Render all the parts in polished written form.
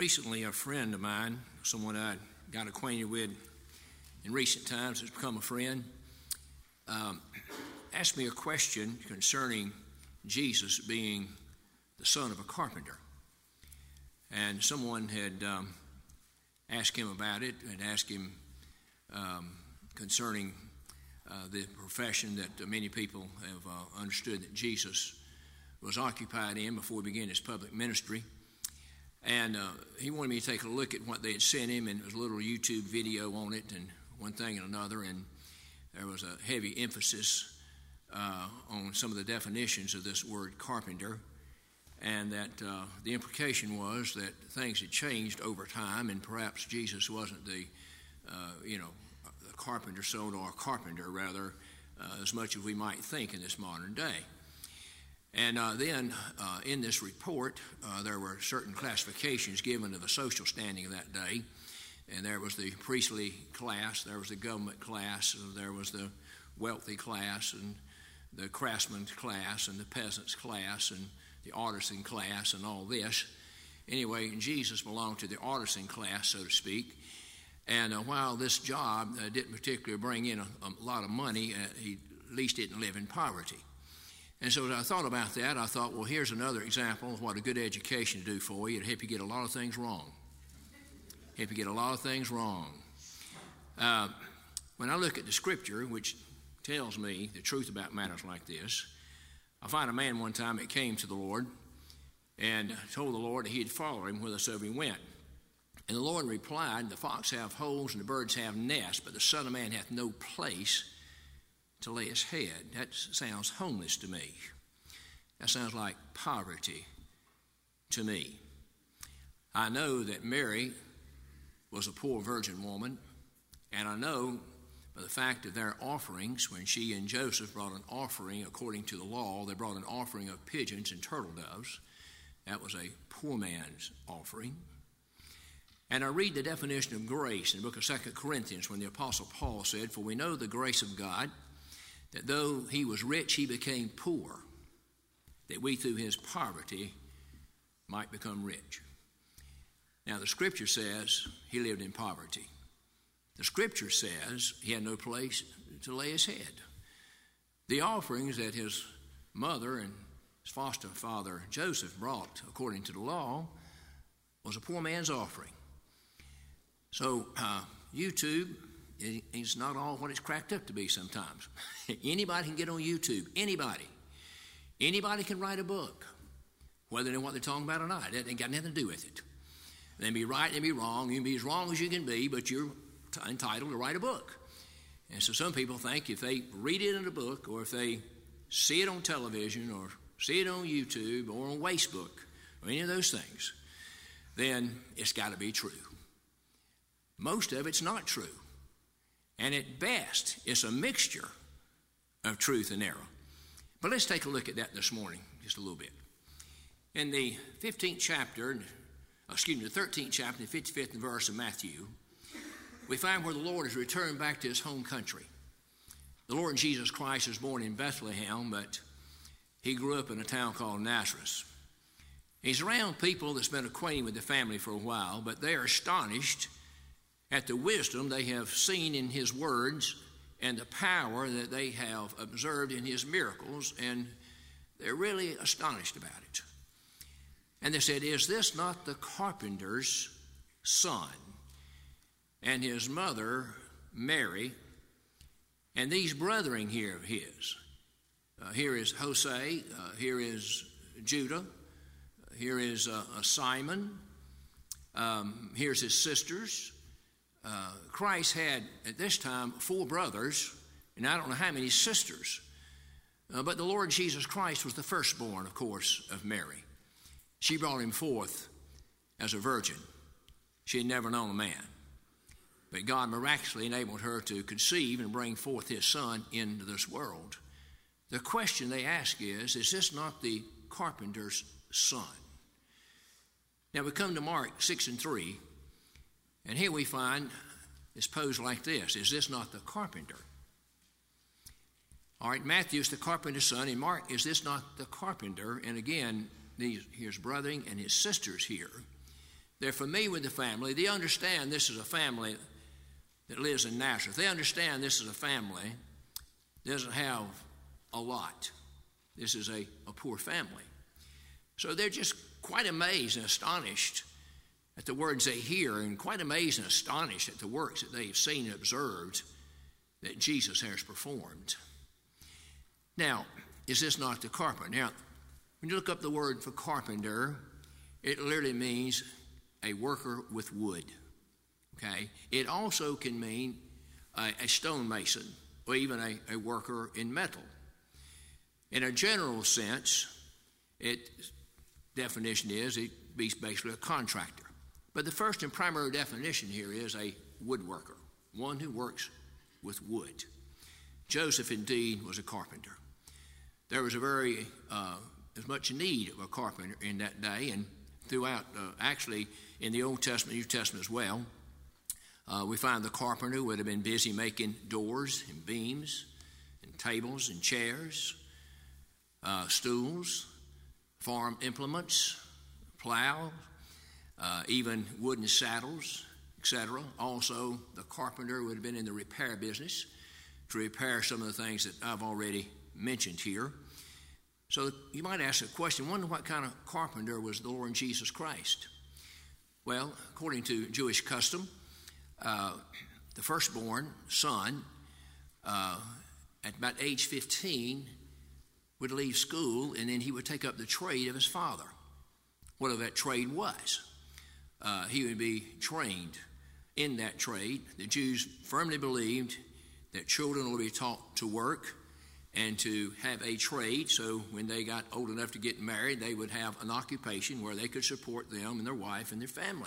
Recently, a friend of mine, someone I got acquainted with in recent times, has become a friend, asked me a question concerning Jesus being the son of a carpenter. And someone had asked him about it and asked him concerning the profession that many people have understood that Jesus was occupied in before he began his public ministry. And he wanted me to take a look at what they had sent him, and there was a little YouTube video on it and one thing and another, and there was a heavy emphasis on some of the definitions of this word carpenter, and that the implication was that things had changed over time, and perhaps Jesus wasn't the carpenter, or carpenter rather, as much as we might think in this modern day. And then in this report, there were certain classifications given to the social standing of that day. And there was the priestly class, there was the government class, there was the wealthy class, and the craftsman's class, and the peasant's class, and the artisan class, and all this. Anyway, Jesus belonged to the artisan class, so to speak. And while this job didn't particularly bring in a lot of money, he at least didn't live in poverty. And so as I thought about that, I thought, well, here's another example of what a good education to do for you. It'll help you get a lot of things wrong. When I look at the Scripture, which tells me the truth about matters like this, I find a man one time that came to the Lord and told the Lord that he'd follow him whithersoever he went. And the Lord replied, the fox have holes and the birds have nests, but the Son of Man hath no place to lay his head. That sounds homeless to me. That sounds like poverty to me. I know that Mary was a poor virgin woman, and I know by the fact of their offerings, when she and Joseph brought an offering according to the law, they brought an offering of pigeons and turtle doves. That was a poor man's offering. And I read the definition of grace in the book of 2 Corinthians when the Apostle Paul said, "For we know the grace of God, that though he was rich, he became poor, that we through his poverty might become rich." Now, the Scripture says he lived in poverty. The Scripture says he had no place to lay his head. The offerings that his mother and his foster father Joseph brought according to the law was a poor man's offering. So YouTube is not all what it's cracked up to be sometimes. Anybody can get on YouTube. Anybody can write a book, whether they know what they're talking about or not. It ain't got nothing to do with it. They may be right, they may be wrong. You can be as wrong as you can be, but you're entitled to write a book. And so some people think if they read it in a book, or if they see it on television, or see it on YouTube, or on Facebook, or any of those things, then it's got to be true. Most of it's not true. And at best, it's a mixture of truth and error. But let's take a look at that this morning, just a little bit. In the 13th chapter, the 55th verse of Matthew, we find where the Lord has returned back to his home country. The Lord Jesus Christ was born in Bethlehem, but he grew up in a town called Nazareth. He's around people that's been acquainted with the family for a while, but they are astonished at the wisdom they have seen in his words and the power that they have observed in his miracles, and they're really astonished about it. And they said, "Is this not the carpenter's son?" And his mother, Mary, and these brethren here of his. Here is Jose, here is Judah, here is Simon, here's his sisters. Christ had, at this time, 4 brothers, and I don't know how many sisters. But the Lord Jesus Christ was the firstborn, of course, of Mary. She brought him forth as a virgin. She had never known a man. But God miraculously enabled her to conceive and bring forth his son into this world. The question they ask is this not the carpenter's son? Now we come to Mark 6:3. And here we find it's posed like this: is this not the carpenter? All right, Matthew's the carpenter's son, and Mark, is this not the carpenter? And again, here's brethren and his sisters here. They're familiar with the family. They understand this is a family that lives in Nazareth. They understand this is a family that doesn't have a lot. This is a poor family. So they're just quite amazed and astonished at the words they hear, and quite amazed and astonished at the works that they have seen and observed that Jesus has performed. Now, is this not the carpenter? Now, when you look up the word for carpenter, it literally means a worker with wood. Okay? It also can mean a stonemason or even a worker in metal. In a general sense, definition is it be basically a contractor. But the first and primary definition here is a woodworker, one who works with wood. Joseph indeed was a carpenter. There was as much need of a carpenter in that day, and throughout, actually in the Old Testament, New Testament as well, we find the carpenter would have been busy making doors and beams and tables and chairs, stools, farm implements, plow, even wooden saddles, etc. Also, the carpenter would have been in the repair business to repair some of the things that I've already mentioned here. So you might ask the question, wonder what kind of carpenter was the Lord Jesus Christ? Well, according to Jewish custom, the firstborn son at about age 15 would leave school, and then he would take up the trade of his father, whatever that trade was. He would be trained in that trade. The Jews firmly believed that children would be taught to work and to have a trade, so when they got old enough to get married, they would have an occupation where they could support them and their wife and their family.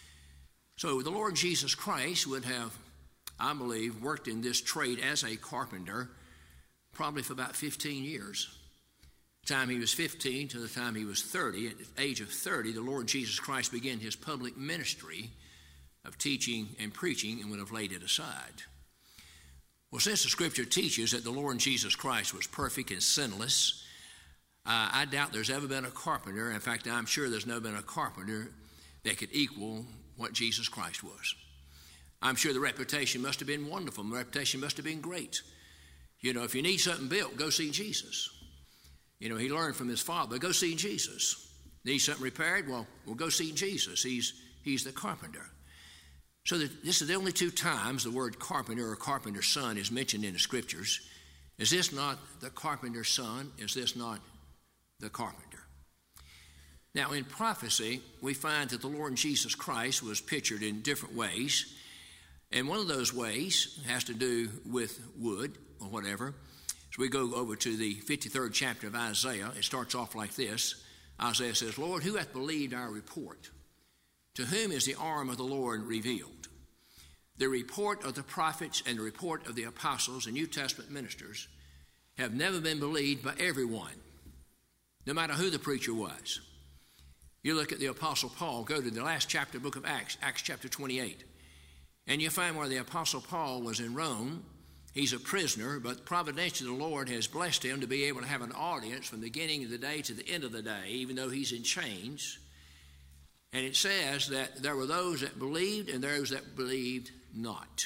So the Lord Jesus Christ would have, I believe, worked in this trade as a carpenter probably for about 15 years. The time he was 15 to the time he was 30. At the age of 30, the Lord Jesus Christ began his public ministry of teaching and preaching and would have laid it aside. Well, since the Scripture teaches that the Lord Jesus Christ was perfect and sinless, I doubt there's ever been a carpenter. In fact, I'm sure there's never been a carpenter that could equal what Jesus Christ was. I'm sure the reputation must have been wonderful. The reputation must have been great. You know, if you need something built, go see Jesus. You know, he learned from his father, go see Jesus. Need something repaired? Well, go see Jesus. He's the carpenter. So this is the only two times the word carpenter or carpenter's son is mentioned in the Scriptures. Is this not the carpenter's son? Is this not the carpenter? Now, in prophecy, we find that the Lord Jesus Christ was pictured in different ways. And one of those ways has to do with wood or whatever. So we go over to the 53rd chapter of Isaiah. It starts off like this. Isaiah says, Lord, who hath believed our report? To whom is the arm of the Lord revealed? The report of the prophets and the report of the apostles and New Testament ministers have never been believed by everyone, no matter who the preacher was. You look at the Apostle Paul, go to the last chapter of the book of Acts, Acts chapter 28, and you find where the Apostle Paul was in Rome. He's a prisoner, but providentially the Lord has blessed him to be able to have an audience from the beginning of the day to the end of the day, even though he's in chains. And it says that there were those that believed and those that believed not.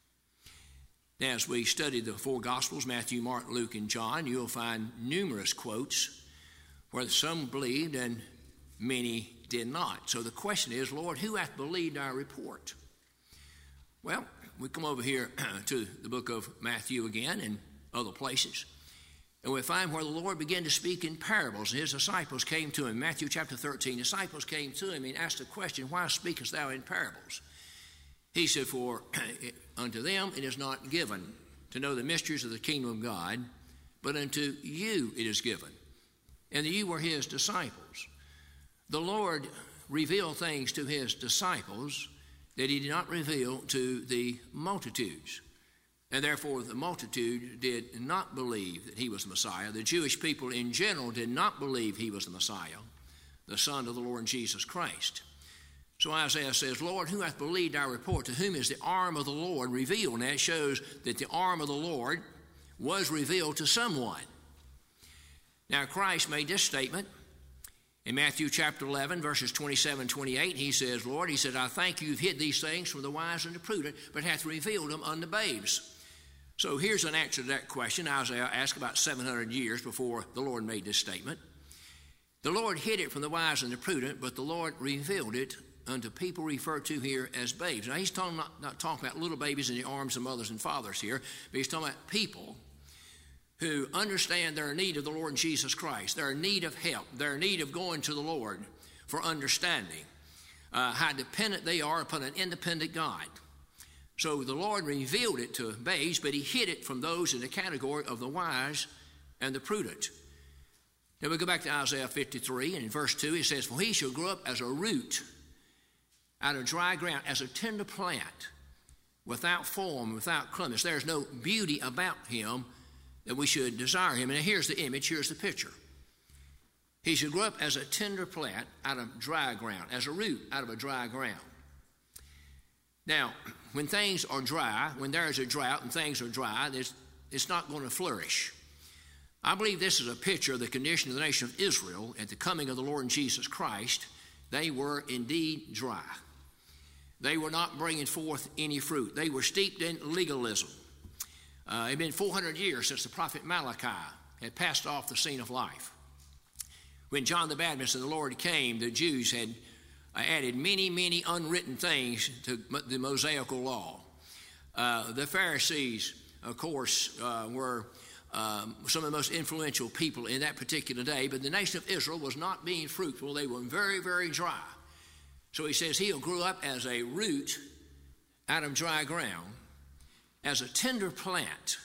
Now, as we study the four Gospels, Matthew, Mark, Luke, and John, you'll find numerous quotes where some believed and many did not. So the question is, Lord, who hath believed our report? Well, we come over here to the book of Matthew again and other places, and we find where the Lord began to speak in parables. And his disciples came to him. Matthew chapter 13, disciples came to him and asked the question, why speakest thou in parables? He said, for unto them it is not given to know the mysteries of the kingdom of God, but unto you it is given. And you were his disciples. The Lord revealed things to his disciples that he did not reveal to the multitudes. And therefore the multitude did not believe that he was the Messiah. The Jewish people in general did not believe he was the Messiah, the Son of the Lord Jesus Christ. So Isaiah says, Lord, who hath believed our report? To whom is the arm of the Lord revealed? And that shows that the arm of the Lord was revealed to someone. Now Christ made this statement In Matthew chapter 11, verses 27, 28, he says, Lord, he said, I thank you, you've hid these things from the wise and the prudent, but hath revealed them unto babes. So here's an answer to that question Isaiah asked about 700 years before the Lord made this statement. The Lord hid it from the wise and the prudent, but the Lord revealed it unto people referred to here as babes. Now he's not talking about little babies in the arms of mothers and fathers here, but he's talking about people who understand their need of the Lord Jesus Christ, their need of help, their need of going to the Lord for understanding, how dependent they are upon an independent God. So the Lord revealed it to babes, but he hid it from those in the category of the wise and the prudent. Then we go back to Isaiah 53, and in verse 2 it says, For he shall grow up as a root out of dry ground, as a tender plant, without form, without cleanness. There's no beauty about him that we should desire him. And here's the image, here's the picture. He should grow up as a tender plant out of dry ground, as a root out of a dry ground. Now, when things are dry, when there is a drought and things are dry, it's not going to flourish. I believe this is a picture of the condition of the nation of Israel at the coming of the Lord Jesus Christ. They were indeed dry. They were not bringing forth any fruit. They were steeped in legalism. It had been 400 years since the prophet Malachi had passed off the scene of life. When John the Baptist and the Lord came, the Jews had added many, many unwritten things to the Mosaical law. The Pharisees, of course, were some of the most influential people in that particular day, but the nation of Israel was not being fruitful. They were very, very dry. So he says he'll grow up as a root out of dry ground, as a tender plant,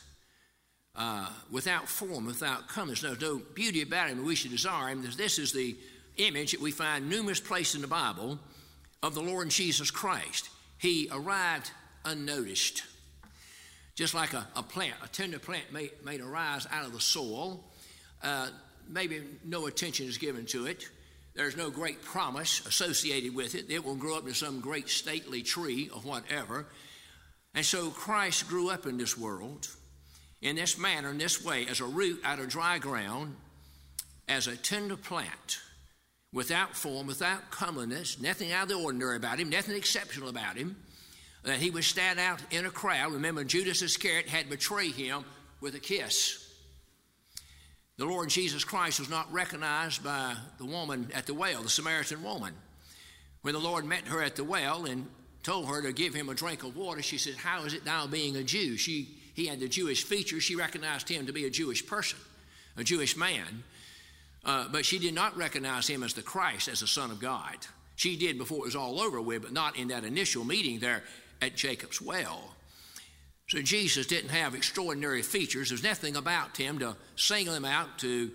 without form, without comeliness. There's no beauty about him, and we should desire him. This is the image that we find numerous places in the Bible of the Lord Jesus Christ. He arrived unnoticed. Just like a plant, a tender plant may arise out of the soil. Maybe no attention is given to it. There's no great promise associated with it. It will grow up into some great stately tree or whatever. And so Christ grew up in this world in this manner, in this way, as a root out of dry ground, as a tender plant, without form, without comeliness, nothing out of the ordinary about him, nothing exceptional about him, that he would stand out in a crowd. Remember, Judas Iscariot had betrayed him with a kiss. The Lord Jesus Christ was not recognized by the woman at the well, the Samaritan woman. When the Lord met her at the well and told her to give him a drink of water, she said, How is it thou being a Jew? He had the Jewish features. She recognized him to be a Jewish person, a Jewish man. But she did not recognize him as the Christ, as the Son of God. She did before it was all over with, but not in that initial meeting there at Jacob's well. So Jesus didn't have extraordinary features. There's nothing about him to single him out to,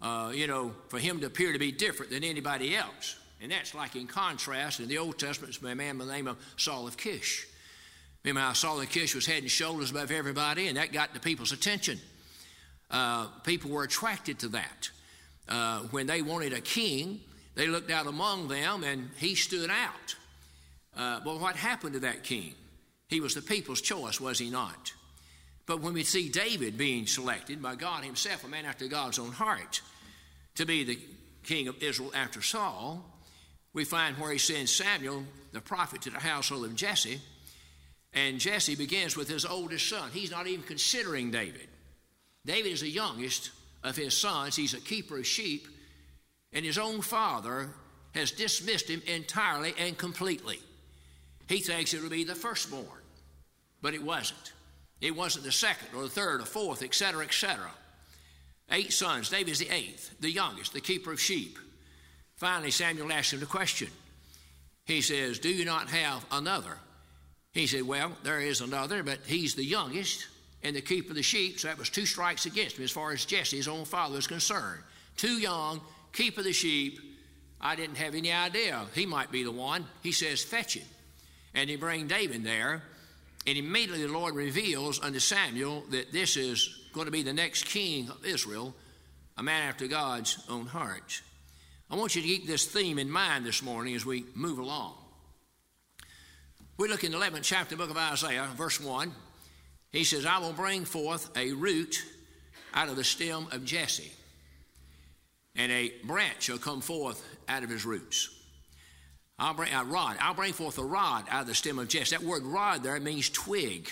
for him to appear to be different than anybody else. And that's like in contrast in the Old Testament, it's a man by the name of Saul of Kish. Remember how Saul of Kish was head and shoulders above everybody, and that got the people's attention. People were attracted to that. When they wanted a king, they looked out among them, and he stood out. But what happened to that king? He was the people's choice, was he not? But when we see David being selected by God himself, a man after God's own heart, to be the king of Israel after Saul, we find where he sends Samuel, the prophet, to the household of Jesse, and Jesse begins with his oldest son. He's not even considering David. David is the youngest of his sons. He's a keeper of sheep, and his own father has dismissed him entirely and completely. He thinks it will be the firstborn, but it wasn't. It wasn't the second or the third or fourth, etc., etc. 8 sons. David's the 8th, the youngest, the keeper of sheep. Finally, Samuel asked him the question. He says, do you not have another? He said, well, there is another, but he's the youngest and the keeper of the sheep, so that was 2 strikes against him as far as Jesse, his own father, is concerned. Too young, keeper of the sheep. I didn't have any idea he might be the one. He says, fetch him. And he bring David there, and immediately the Lord reveals unto Samuel that this is going to be the next king of Israel, a man after God's own heart. I want you to keep this theme in mind this morning as we move along. We look in the 11th chapter of the book of Isaiah, verse 1. He says, I will bring forth a root out of the stem of Jesse. and a branch shall come forth out of his roots. I'll bring forth a rod out of the stem of Jesse. That word rod there means twig.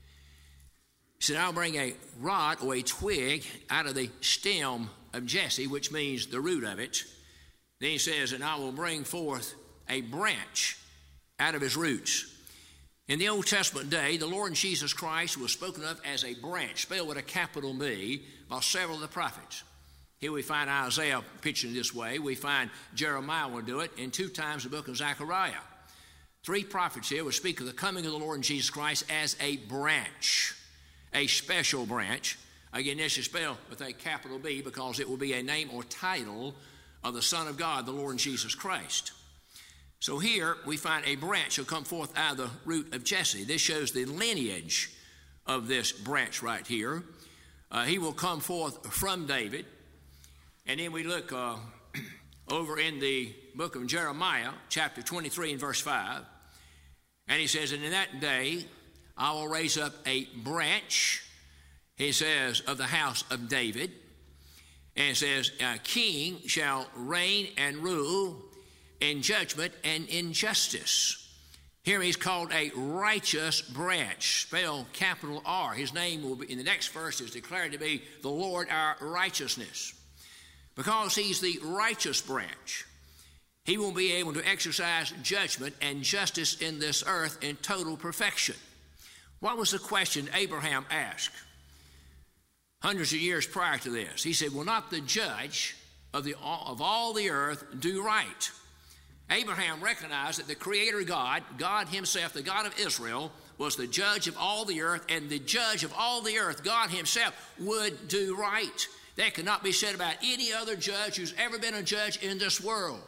He said, I'll bring a rod or a twig out of the stem of Jesse, which means the root of it. Then he says, and I will bring forth a branch out of his roots. In the Old Testament day, the Lord Jesus Christ was spoken of as a branch, spelled with a capital B, by several of the prophets. Here we find Isaiah pictured this way. We find Jeremiah will do it, and 2 times the book of Zechariah. 3 prophets here will speak of the coming of the Lord Jesus Christ as a branch, a special branch. Again, this is spelled with a capital B because it will be a name or title of the Son of God, the Lord Jesus Christ. So here we find a branch will come forth out of the root of Jesse. This shows the lineage of this branch right here. He will come forth from David. And then we look over in the book of Jeremiah, chapter 23 and verse 5. And he says, and in that day I will raise up a branch, he says, of the house of David. And it says, a king shall reign and rule in judgment and in justice. Here he's called a righteous branch, spelled capital R. His name will be, in the next verse, is declared to be the Lord our righteousness. Because he's the righteous branch, he will be able to exercise judgment and justice in this earth in total perfection. What was the question Abraham asked hundreds of years prior to this? He said, will not the judge of all the earth do right? Abraham recognized that the Creator God, God himself, the God of Israel, was the judge of all the earth, and the judge of all the earth, God himself, would do right. That could not be said about any other judge who's ever been a judge in this world.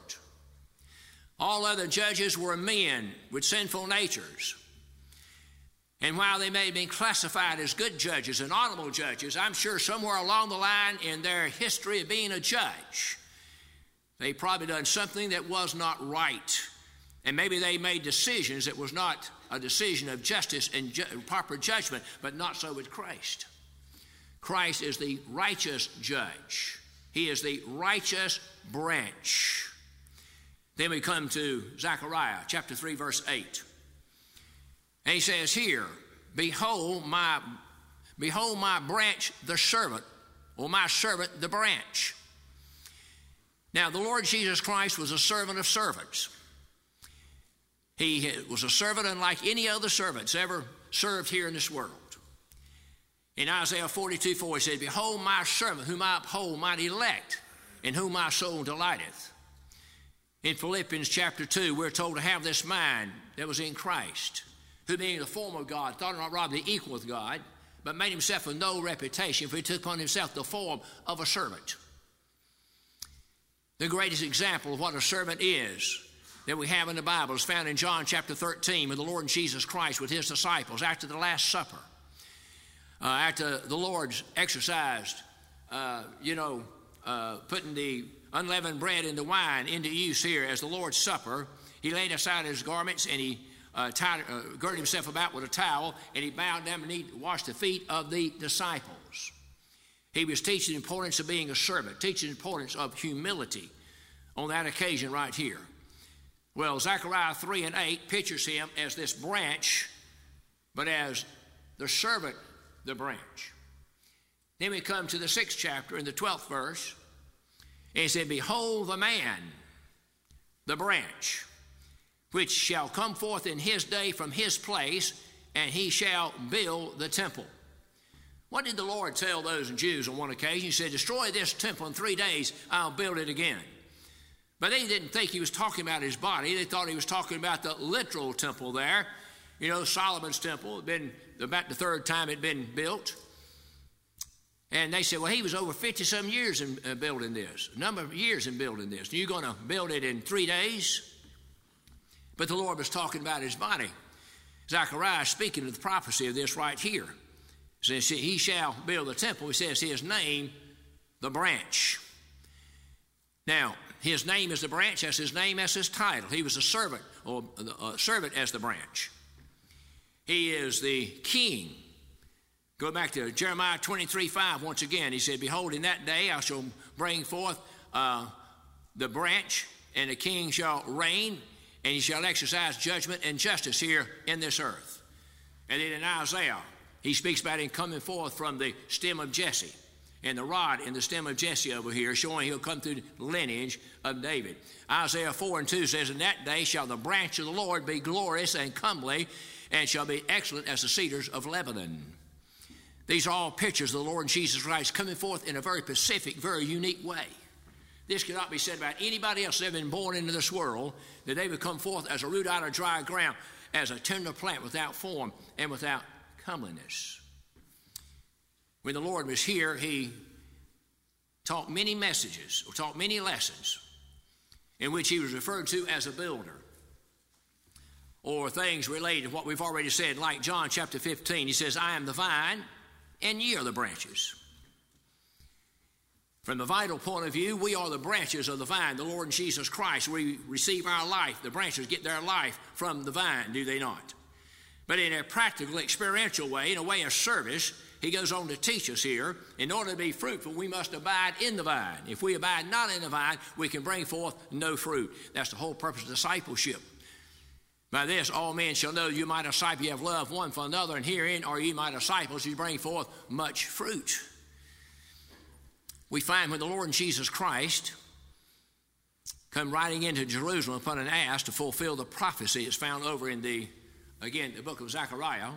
All other judges were men with sinful natures. And while they may have been classified as good judges and honorable judges, I'm sure somewhere along the line in their history of being a judge, they probably done something that was not right. And maybe they made decisions that was not a decision of justice and proper judgment, but not so with Christ. Christ is the righteous judge. He is the righteous branch. Then we come to Zechariah chapter 3, verse 8. And he says here, behold my branch, the servant, or my servant, the branch. Now, the Lord Jesus Christ was a servant of servants. He was a servant unlike any other servants ever served here in this world. In Isaiah 42:4, he said, behold my servant, whom I uphold, mine elect, in whom my soul delighteth. In Philippians chapter 2, we're told to have this mind that was in Christ, who being the form of God, thought not robbery equal with God, but made himself of no reputation, for he took upon himself the form of a servant. The greatest example of what a servant is that we have in the Bible is found in John chapter 13 with the Lord Jesus Christ with his disciples after the Last Supper. After the Lord's exercised, putting the unleavened bread and the wine into use here as the Lord's Supper, he laid aside his garments and he girded himself about with a towel, and he bowed down and he washed the feet of the disciples. He was teaching the importance of being a servant, teaching the importance of humility on that occasion right here. Well, Zechariah 3 and 8 pictures him as this branch, but as the servant, the branch. Then we come to the 6th chapter in the 12th verse, and it said, behold the man, the branch, which shall come forth in his day from his place, and he shall build the temple. What did the Lord tell those Jews on one occasion? He said, destroy this temple in 3 days, I'll build it again. But they didn't think he was talking about his body. They thought he was talking about the literal temple there. You know, Solomon's temple had been about the 3rd time it had been built. And they said, well, he was over 50-some years in building this, a number of years in building this. And you're going to build it in 3 days? But the Lord was talking about his body. Zechariah is speaking of the prophecy of this right here. It says, he shall build the temple. He says his name, the branch. Now, his name is the branch. That's his name, that's his title. He was a servant, or a servant as the branch. He is the king. Go back to Jeremiah 23:5 once again. He said, behold, in that day I shall bring forth the branch, and the king shall reign, and he shall exercise judgment and justice here in this earth. And then in Isaiah, he speaks about him coming forth from the stem of Jesse, and the rod in the stem of Jesse over here, showing he'll come through the lineage of David. Isaiah 4:2 says, in that day shall the branch of the Lord be glorious and comely, and shall be excellent as the cedars of Lebanon. These are all pictures of the Lord Jesus Christ coming forth in a very specific, very unique way. This cannot be said about anybody else that have been born into this world, that they would come forth as a root out of dry ground, as a tender plant without form and without comeliness. When the Lord was here, he taught many messages, or taught many lessons, in which he was referred to as a builder, or things related to what we've already said, like John chapter 15. He says, I am the vine, and ye are the branches. From the vital point of view, we are the branches of the vine, the Lord Jesus Christ. We receive our life. The branches get their life from the vine, do they not? But in a practical, experiential way, in a way of service, he goes on to teach us here, in order to be fruitful, we must abide in the vine. If we abide not in the vine, we can bring forth no fruit. That's the whole purpose of discipleship. By this, all men shall know you my disciples, you have love one for another, and herein are ye my disciples, you bring forth much fruit. We find when the Lord Jesus Christ come riding into Jerusalem upon an ass to fulfill the prophecy that's found over in the book of Zechariah,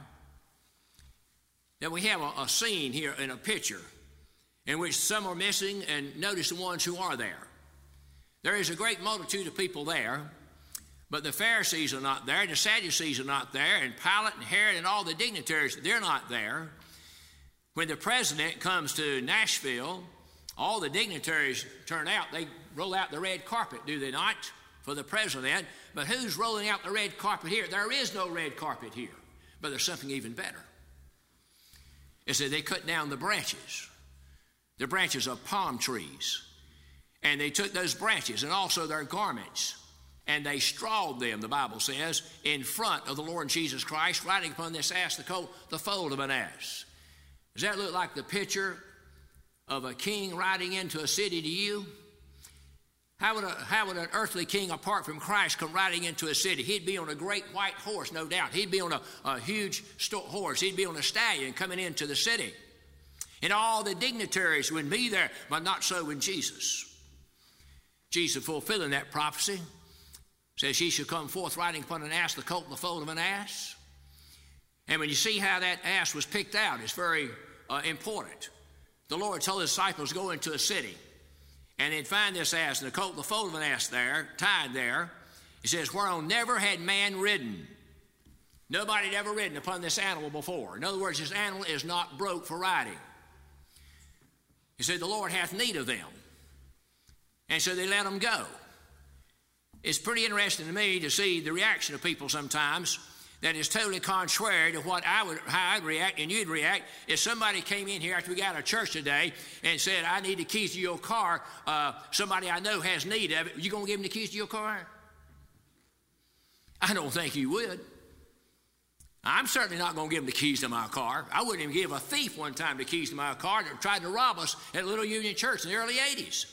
that we have a scene here in a picture in which some are missing, and notice the ones who are there. There is a great multitude of people there, but the Pharisees are not there, and the Sadducees are not there, and Pilate and Herod and all the dignitaries, they're not there. When the president comes to Nashville, all the dignitaries turn out. They roll out the red carpet, do they not, for the president? But who's rolling out the red carpet here? There is no red carpet here, but there's something even better. It said they cut down the branches of palm trees, and they took those branches and also their garments, and they strawed them, the Bible says, in front of the Lord Jesus Christ, riding upon this ass, the foal of an ass. Does that look like the picture of a king riding into a city to you? How would an earthly king apart from Christ come riding into a city? He'd be on a great white horse, no doubt. He'd be on a huge horse. He'd be on a stallion coming into the city. And all the dignitaries would be there, but not so with Jesus. Jesus, fulfilling that prophecy, says, ye shall come forth riding upon an ass, the colt and the foal of an ass. And when you see how that ass was picked out, it's very important. The Lord told his disciples to go into a city, and they'd find this ass, and the colt, the foal of an ass there, tied there. He says, whereon never had man ridden. Nobody had ever ridden upon this animal before. In other words, this animal is not broke for riding. He said, the Lord hath need of them. And so they let them go. It's pretty interesting to me to see the reaction of people sometimes that is totally contrary to how I'd react and you'd react if somebody came in here after we got out of church today and said, I need the keys to your car. Somebody I know has need of it. You going to give them the keys to your car? I don't think you would. I'm certainly not going to give them the keys to my car. I wouldn't even give a thief one time the keys to my car that tried to rob us at Little Union Church in the early 80s.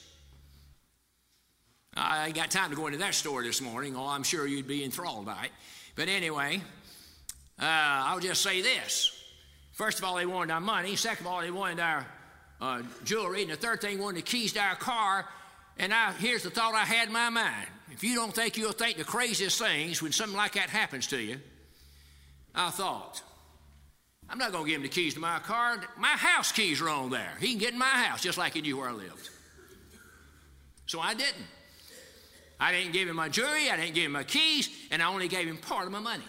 I ain't got time to go into that story this morning, or I'm sure you'd be enthralled by it. But anyway, I'll just say this. First of all, they wanted our money. Second of all, they wanted our jewelry. And the third thing, wanted the keys to our car. And here's the thought I had in my mind. If you don't think you'll think the craziest things when something like that happens to you, I thought, I'm not going to give him the keys to my car. My house keys are on there. He can get in my house just like he knew where I lived. So I didn't. I didn't give him my jewelry, I didn't give him my keys, and I only gave him part of my money.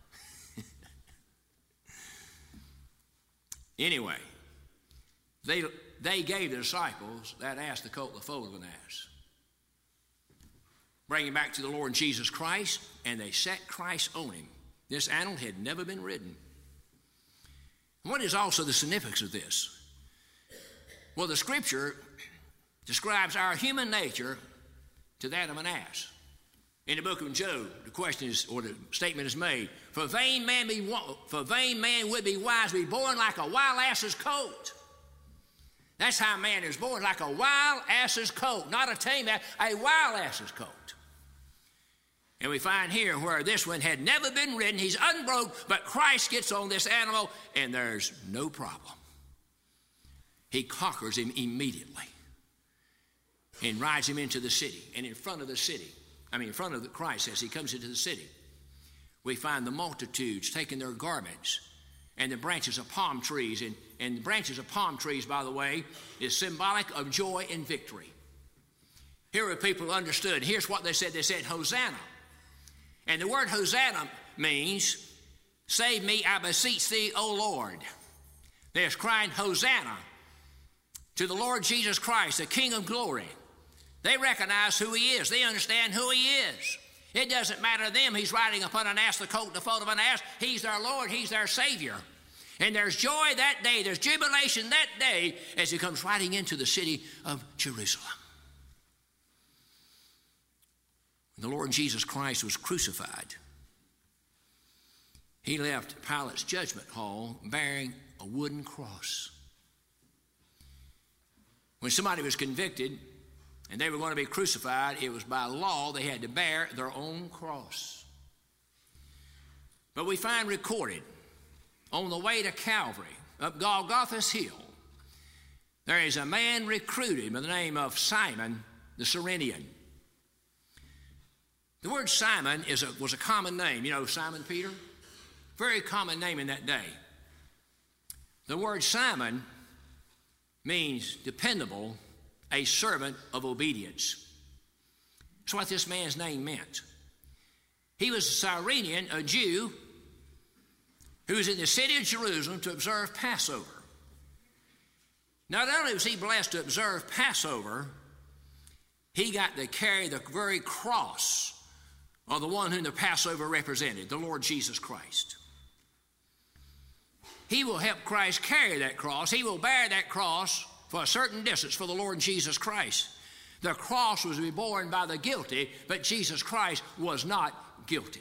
Anyway, they gave the disciples that ass, the colt, the foal of an ass. Bring him back to the Lord Jesus Christ, and they set Christ on him. This animal had never been ridden. What is also the significance of this? Well, the Scripture describes our human nature to that of an ass. In the book of Job, the question is, or the statement is made, for vain man would be wise to be born like a wild ass's colt. That's how man is born, like a wild ass's coat, not a tame ass, a wild ass's coat. And we find here where this one had never been ridden, he's unbroke, but Christ gets on this animal and there's no problem. He conquers him immediately and rides him into the city. And in front of the city, in front of the Christ as he comes into the city, we find the multitudes taking their garments and the branches of palm trees. And the branches of palm trees, by the way, is symbolic of joy and victory. Here are people who understood. Here's what they said. They said, Hosanna. And the word Hosanna means, save me, I beseech thee, O Lord. They're crying Hosanna to the Lord Jesus Christ, the King of glory. They recognize who he is. They understand who he is. It doesn't matter to them. He's riding upon an ass, the coat and the foal of an ass. He's their Lord. He's their Savior. And there's joy that day. There's jubilation that day as he comes riding into the city of Jerusalem. When the Lord Jesus Christ was crucified, he left Pilate's judgment hall bearing a wooden cross. When somebody was convicted and they were going to be crucified, it was by law they had to bear their own cross. But we find recorded on the way to Calvary, up Golgotha's hill, there is a man recruited by the name of Simon the Cyrenian. The word Simon was a common name. You know Simon Peter? Very common name in that day. The word Simon means dependable, a servant of obedience. That's what this man's name meant. He was a Cyrenian, a Jew, who was in the city of Jerusalem to observe Passover. Not only was he blessed to observe Passover, he got to carry the very cross of the one whom the Passover represented, the Lord Jesus Christ. He will help Christ carry that cross. He will bear that cross for a certain distance for the Lord Jesus Christ. The cross was to be borne by the guilty, but Jesus Christ was not guilty.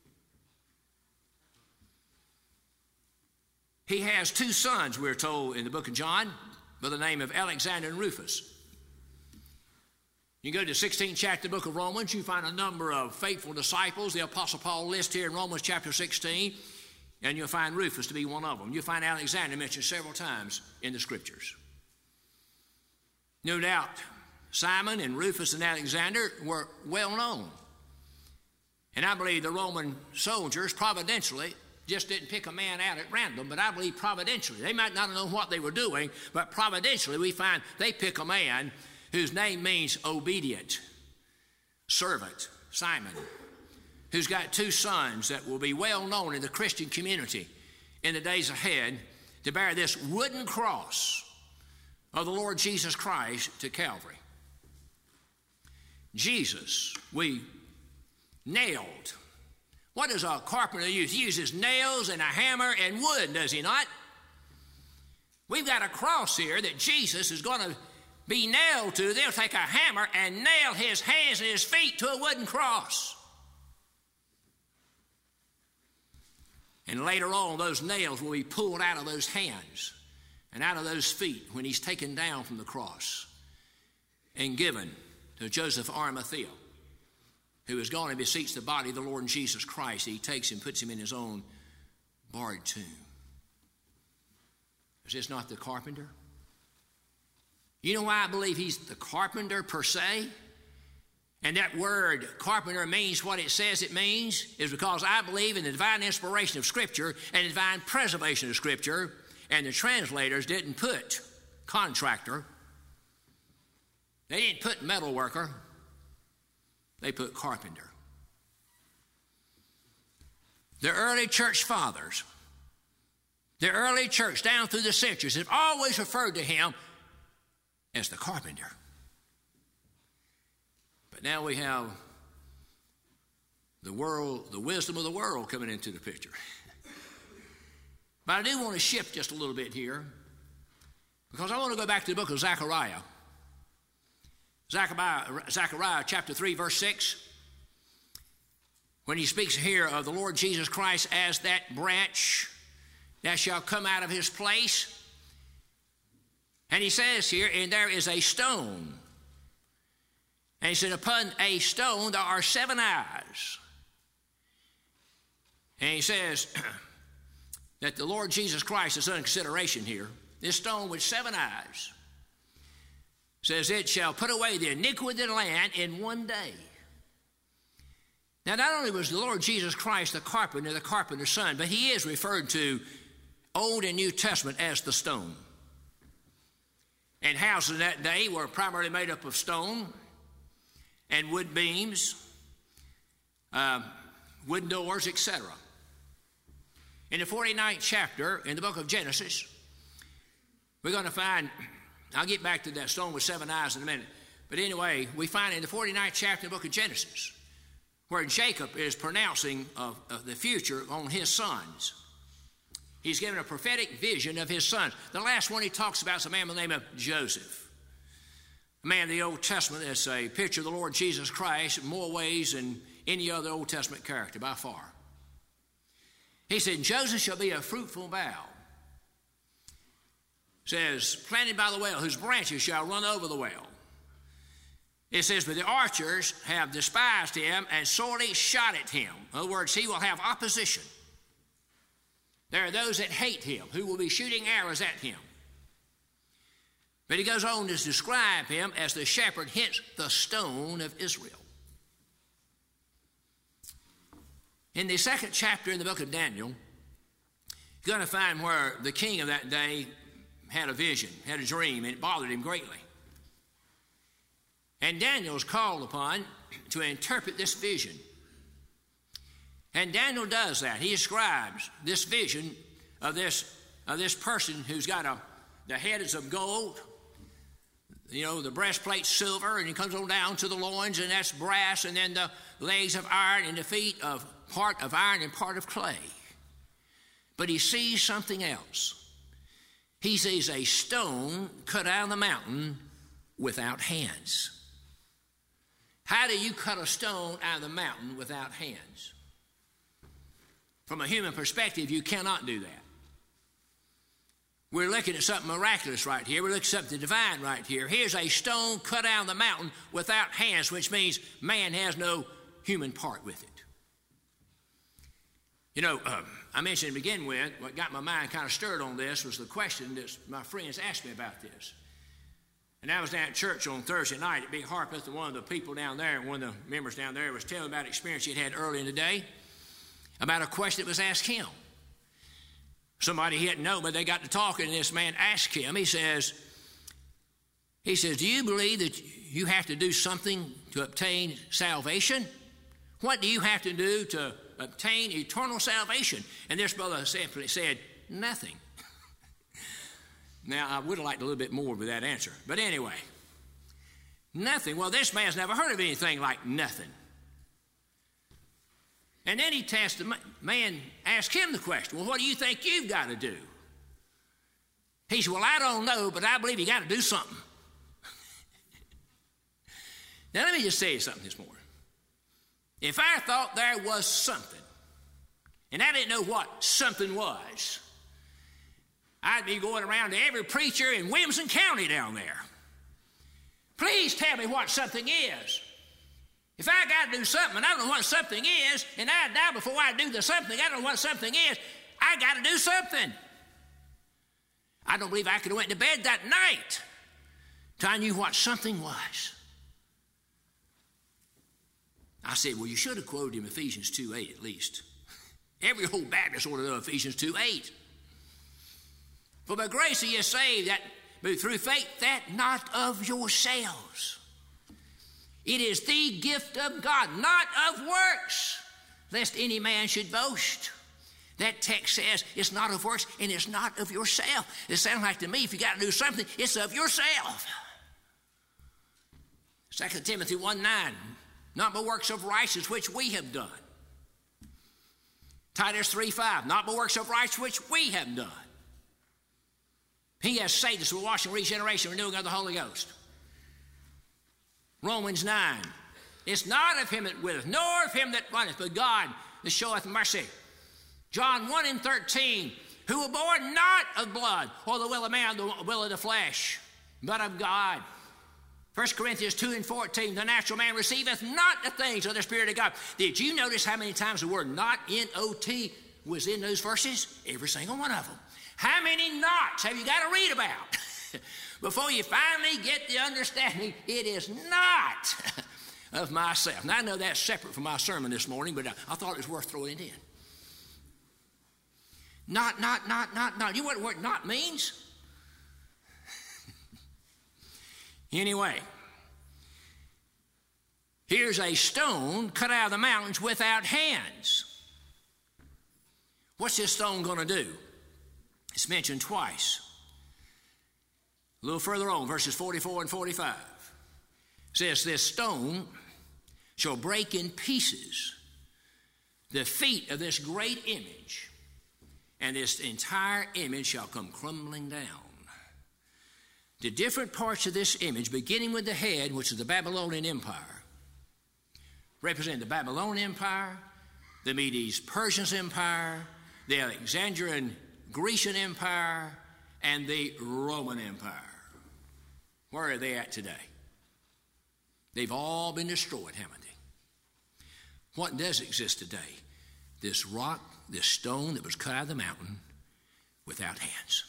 He has two sons, we're told in the book of John, by the name of Alexander and Rufus. You go to the 16th chapter of the book of Romans, you find a number of faithful disciples. The Apostle Paul lists here in Romans chapter 16, and you'll find Rufus to be one of them. You'll find Alexander mentioned several times in the Scriptures. No doubt, Simon and Rufus and Alexander were well known. And I believe the Roman soldiers providentially just didn't pick a man out at random, but I believe providentially. They might not have known what they were doing, but providentially we find they pick a man whose name means obedient, servant, Simon, who's got two sons that will be well known in the Christian community in the days ahead to bear this wooden cross of the Lord Jesus Christ to Calvary. Jesus, we nailed. What does a carpenter use? He uses nails and a hammer and wood, does he not? We've got a cross here that Jesus is going to be nailed to. They'll take a hammer and nail his hands and his feet to a wooden cross. And later on, those nails will be pulled out of those hands and out of those feet when he's taken down from the cross and given to Joseph Arimathea, who has gone and beseeched the body of the Lord Jesus Christ. He takes him, puts him in his own barred tomb. Is this not the carpenter? You know why I believe he's the carpenter per se? And that word carpenter means what it says it means, is because I believe in the divine inspiration of Scripture and the divine preservation of Scripture, and the translators didn't put contractor. They didn't put metal worker. They put carpenter. The early church fathers, the early church down through the centuries have always referred to him as the carpenter. But now we have the world, the wisdom of the world coming into the picture. But I do want to shift just a little bit here, because I want to go back to the book of Zechariah. Zechariah chapter 3, verse 6. When he speaks here of the Lord Jesus Christ as that branch that shall come out of his place. And he says here, and there is a stone. And he said, upon a stone there are 7 eyes. And he says that the Lord Jesus Christ is under consideration here. This stone with 7 eyes says it shall put away the iniquity of the land in one day. Now, not only was the Lord Jesus Christ the carpenter's son, but he is referred to Old and New Testament as the stone. And houses in that day were primarily made up of stone and wood beams, wooden doors, etc. In the 49th chapter in the book of Genesis, we're going to find, I'll get back to that stone with 7 eyes in a minute, but anyway, we find in the 49th chapter in the book of Genesis where Jacob is pronouncing of the future on his sons. He's given a prophetic vision of his sons. The last one he talks about is a man by the name of Joseph, a man in the Old Testament that's a picture of the Lord Jesus Christ in more ways than any other Old Testament character by far. He said, Joseph shall be a fruitful bough. It says, planted by the well, whose branches shall run over the well. It says, but the archers have despised him and sorely shot at him. In other words, he will have opposition. There are those that hate him, who will be shooting arrows at him. But he goes on to describe him as the shepherd, hence the stone of Israel. In the 2nd chapter in the book of Daniel, you're going to find where the king of that day had a vision, had a dream, and it bothered him greatly. And Daniel is called upon to interpret this vision. And Daniel does that. He describes this vision of this person who's got the head is of gold, the breastplate silver, and he comes on down to the loins, and that's brass, and then the legs of iron, and the feet of part of iron and part of clay. But he sees something else. He sees a stone cut out of the mountain without hands. How do you cut a stone out of the mountain without hands? From a human perspective, you cannot do that. We're looking at something miraculous right here. We're looking at something divine right here. Here's a stone cut out of the mountain without hands, which means man has no human part with it. I mentioned to begin with, what got my mind kind of stirred on this was the question that my friends asked me about this. And I was down at church on Thursday night at Big Harpeth, and one of the people down there, one of the members down there was telling me about an experience he'd had early in the day about a question that was asked him. Somebody he hadn't known, but they got to talking, and this man asked him, he says, do you believe that you have to do something to obtain salvation? What do you have to do to obtain eternal salvation? And this brother simply said, nothing. Now, I would have liked a little bit more with that answer. But anyway, nothing. Well, this man's never heard of anything like nothing. And then the man asked him the question, well, what do you think you've got to do? He said, well, I don't know, but I believe you got to do something. Now, let me just say something this morning. If I thought there was something, and I didn't know what something was, I'd be going around to every preacher in Williamson County down there. Please tell me what something is. If I got to do something and I don't know what something is, and I die before I do the something, I don't know what something is, I got to do something. I don't believe I could have went to bed that night till I knew what something was. I said, well, you should have quoted him Ephesians 2:8 at least. Every old Baptist ought to know Ephesians 2:8. For by grace are you saved, that through faith, that not of yourselves. It is the gift of God, not of works, lest any man should boast. That text says it's not of works and it's not of yourself. It sounds like to me, if you got to do something, it's of yourself. 2 Timothy 1:9, not by works of righteousness which we have done. Titus 3:5, not by works of righteousness which we have done. He has saved us with washing, regeneration, renewing of the Holy Ghost. Romans 9, it's not of him that willeth, nor of him that runneth, but God that showeth mercy. John 1:13, who were born not of blood, or the will of man, the will of the flesh, but of God. 1 Corinthians 2:14, the natural man receiveth not the things of the Spirit of God. Did you notice how many times the word not, N-O-T, was in those verses? Every single one of them. How many nots have you got to read about before you finally get the understanding it is not of myself? Now, I know that's separate from my sermon this morning, but I thought it was worth throwing it in. Not. You know what word not means? Anyway, here's a stone cut out of the mountains without hands. What's this stone going to do? It's mentioned twice. A little further on, verses 44 and 45. It says, this stone shall break in pieces the feet of this great image, and this entire image shall come crumbling down. The different parts of this image, beginning with the head, which is the Babylonian Empire, represent the Babylonian Empire, the Medes-Persian Empire, the Alexandrian Grecian Empire, and the Roman Empire. Where are they at today? They've all been destroyed, haven't they? What does exist today? This rock, this stone that was cut out of the mountain without hands.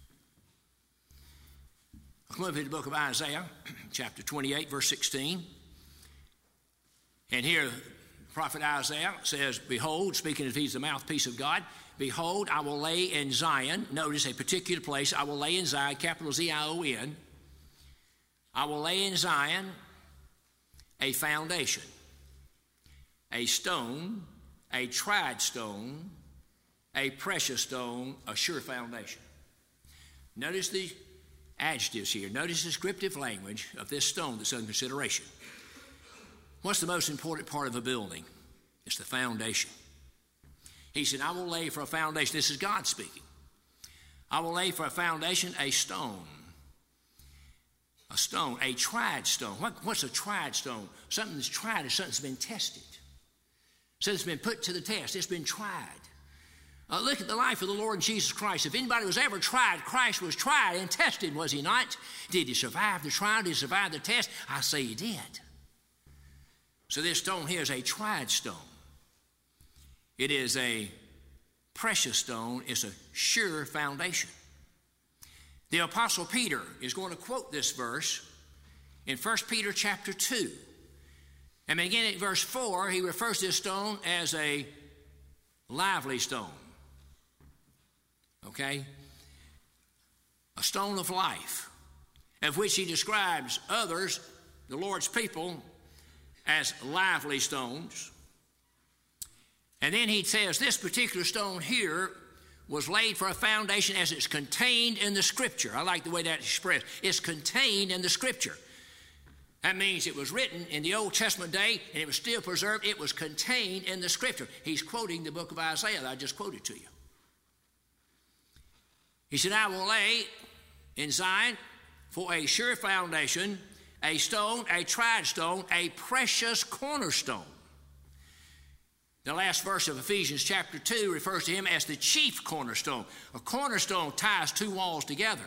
I'll come over to the book of Isaiah, chapter 28, verse 16. And here, the prophet Isaiah says, behold, speaking as he's the mouthpiece of God, behold, I will lay in Zion, notice a particular place, I will lay in Zion, capital Z-I-O-N. I will lay in Zion a foundation, a stone, a tried stone, a precious stone, a sure foundation. Notice the adjectives here. Notice the descriptive language of this stone that's under consideration. What's the most important part of a building? It's the foundation. He said, I will lay for a foundation. This is God speaking. I will lay for a foundation a stone. A stone, a tried stone. What's a tried stone? Something that's tried is something that's been tested. So it's been put to the test. It's been tried. Look at the life of the Lord Jesus Christ. If anybody was ever tried, Christ was tried and tested, was he not? Did he survive the trial? Did he survive the test? I say he did. So this stone here is a tried stone. It is a precious stone. It's a sure foundation. The Apostle Peter is going to quote this verse in 1 Peter chapter 2. And beginning at verse 4, he refers to this stone as a lively stone. Okay? A stone of life, of which he describes others, the Lord's people, as lively stones. And then he says this particular stone here was laid for a foundation as it's contained in the Scripture. I like the way that's expressed. It's contained in the Scripture. That means it was written in the Old Testament day and it was still preserved. It was contained in the Scripture. He's quoting the book of Isaiah that I just quoted to you. He said, I will lay in Zion for a sure foundation, a stone, a tried stone, a precious cornerstone. The last verse of Ephesians chapter 2 refers to him as the chief cornerstone. A cornerstone ties two walls together.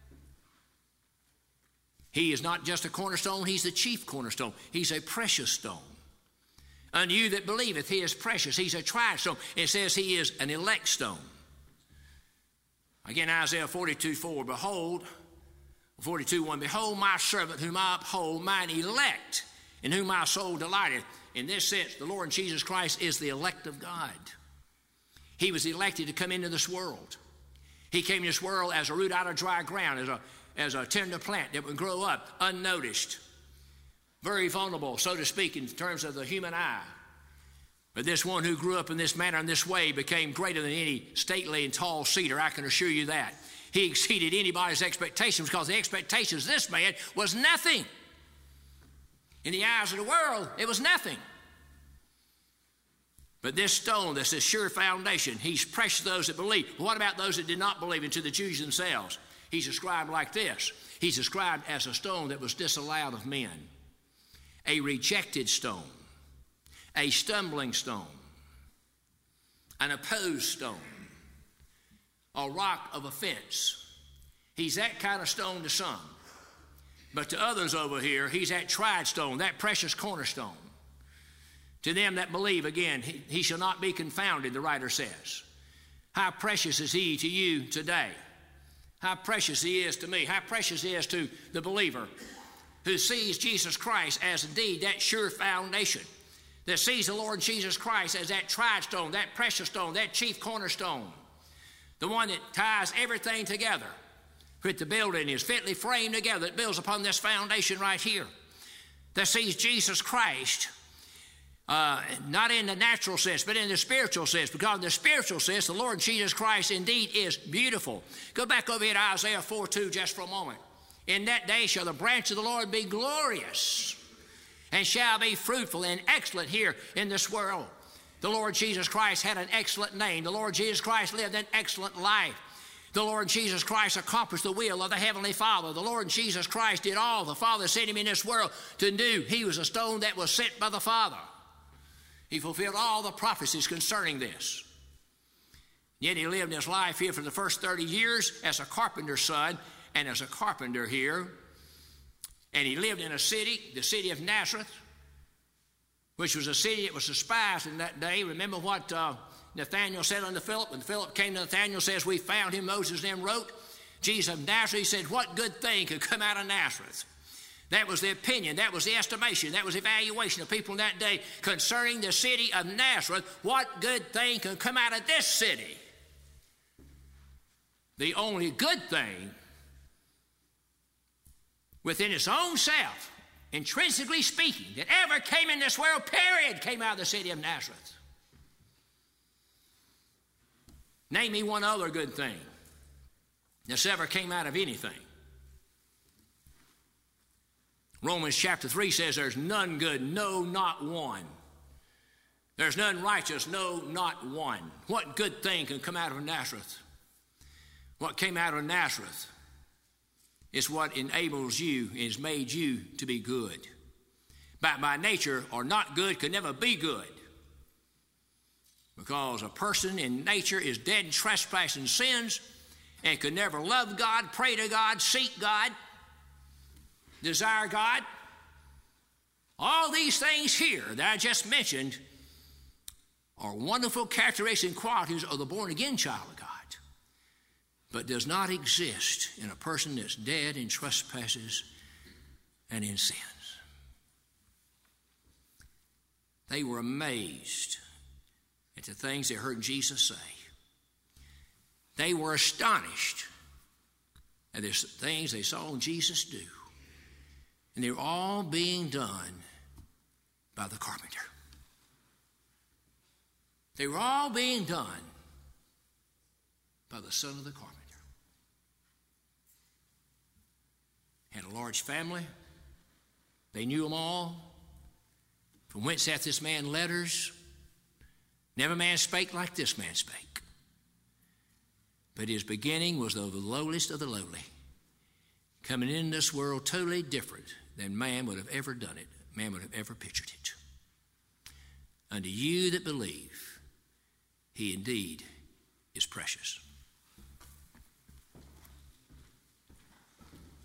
He is not just a cornerstone, he's the chief cornerstone. He's a precious stone. Unto you that believeth, he is precious. He's a tried stone. It says he is an elect stone. Again, Isaiah 42:4, behold, 42:1, behold my servant whom I uphold, mine elect, in whom my soul delighteth. In this sense, the Lord Jesus Christ is the elect of God. He was elected to come into this world. He came into this world as a root out of dry ground, as a tender plant that would grow up unnoticed, very vulnerable, so to speak, in terms of the human eye. But this one who grew up in this manner, in this way, became greater than any stately and tall cedar, I can assure you that. He exceeded anybody's expectations because the expectations of this man was nothing. In the eyes of the world, it was nothing. But this stone, this is sure foundation, he's precious to those that believe. But what about those that did not believe, and to the Jews themselves? He's described like this. He's described as a stone that was disallowed of men, a rejected stone, a stumbling stone, an opposed stone, a rock of offense. He's that kind of stone to some. But to others over here, he's that tried stone, that precious cornerstone. To them that believe, again, he shall not be confounded, the writer says. How precious is he to you today? How precious he is to me. How precious he is to the believer who sees Jesus Christ as indeed that sure foundation, that sees the Lord Jesus Christ as that tried stone, that precious stone, that chief cornerstone, the one that ties everything together, that the building is fitly framed together, that builds upon this foundation right here, that sees Jesus Christ, not in the natural sense, but in the spiritual sense, because in the spiritual sense, the Lord Jesus Christ indeed is beautiful. Go back over here to Isaiah 4:2 just for a moment. In that day shall the branch of the Lord be glorious, and shall be fruitful and excellent here in this world. The Lord Jesus Christ had an excellent name. The Lord Jesus Christ lived an excellent life. The Lord Jesus Christ accomplished the will of the Heavenly Father. The Lord Jesus Christ did all the Father sent him in this world to do. He was a stone that was sent by the Father. He fulfilled all the prophecies concerning this. Yet he lived his life here for the first 30 years as a carpenter's son and as a carpenter here. And he lived in a city, the city of Nazareth, which was a city that was despised in that day. Remember what Nathanael said unto Philip? When Philip came to Nathanael, says, we found him, Moses then wrote. Jesus of Nazareth, he said, what good thing could come out of Nazareth? That was the opinion, that was the estimation, that was the evaluation of people in that day concerning the city of Nazareth. What good thing could come out of this city? The only good thing within its own self, intrinsically speaking, that ever came in this world, period, came out of the city of Nazareth. Name me one other good thing that's ever came out of anything. Romans chapter 3 says there's none good, no, not one. There's none righteous, no, not one. What good thing can come out of Nazareth? What came out of Nazareth is what enables you, has made you to be good. But by nature, or not good, could never be good. Because a person in nature is dead in trespass and sins and could never love God, pray to God, seek God, desire God. All these things here that I just mentioned are wonderful characteristics and qualities of the born-again child of God, but does not exist in a person that's dead in trespasses and in sins. They were amazed at the things they heard Jesus say. They were astonished at the things they saw Jesus do. And they were all being done by the carpenter. They were all being done by the son of the carpenter. Had a large family. They knew them all. From whence hath this man letters? Never man spake like this man spake. But his beginning was of the lowliest of the lowly, coming in this world totally different than man would have ever done it, man would have ever pictured it. Unto you that believe, he indeed is precious.